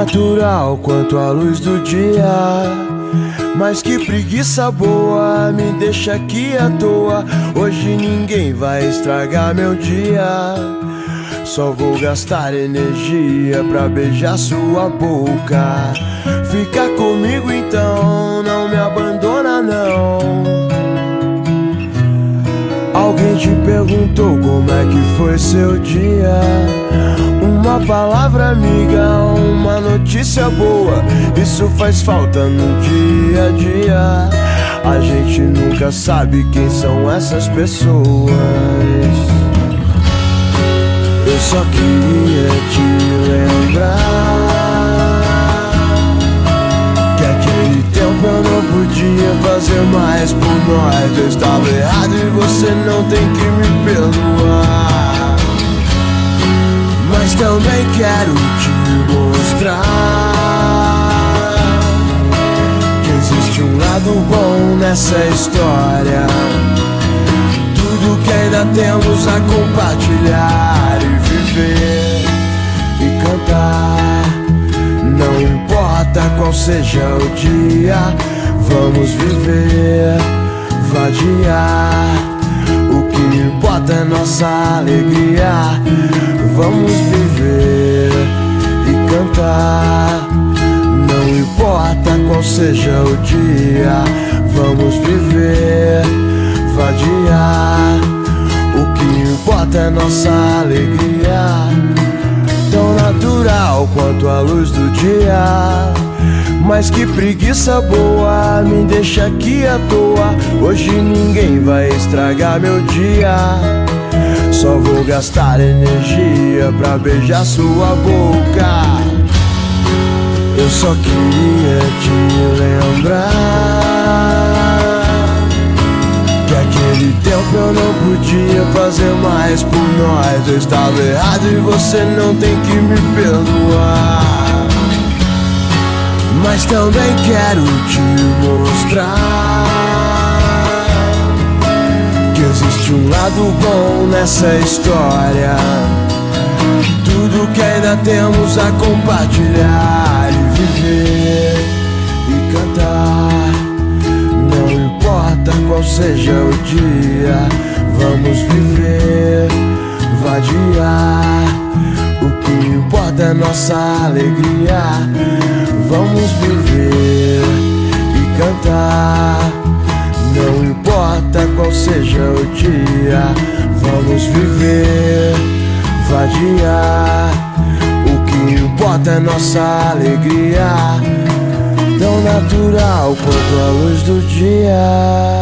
natural quanto a luz do dia. Mas que preguiça boa, me deixa aqui à toa. Hoje ninguém vai estragar meu dia. Só vou gastar energia pra beijar sua boca. Fica comigo então, não me abandona não. Alguém te perguntou como é que foi seu dia? Uma palavra amiga, uma notícia boa, isso faz falta no dia a dia. A gente nunca sabe quem são essas pessoas. Eu só queria te lembrar que aquele tempo eu não podia fazer mais por nós. Eu estava errado e você não tem que me perdoar. Mas também quero te mostrar que existe um lado bom nessa história. Tudo que ainda temos a compartilhar e viver e cantar. Não importa qual seja o dia, vamos viver, vadiar. O que importa é nossa alegria. Vamos viver e cantar. Não importa qual seja o dia, vamos viver, vadiar. O que importa é nossa alegria. Tão natural quanto a luz do dia. Mas que preguiça boa, me deixa aqui à toa. Hoje ninguém vai estragar meu dia. Só vou gastar energia pra beijar sua boca. Eu só queria te lembrar que aquele tempo eu não podia fazer mais por nós. Eu estava errado e você não tem que me perdoar. Mas também quero te mostrar que existe um lado bom nessa história. Tudo que ainda temos a compartilhar e viver e cantar. Não importa qual seja o dia, vamos viver, vadiar. O que importa é nossa alegria. Vamos viver e cantar. Não importa qual seja o dia, vamos viver, vadiar. O que importa é nossa alegria. Tão natural quanto a luz do dia.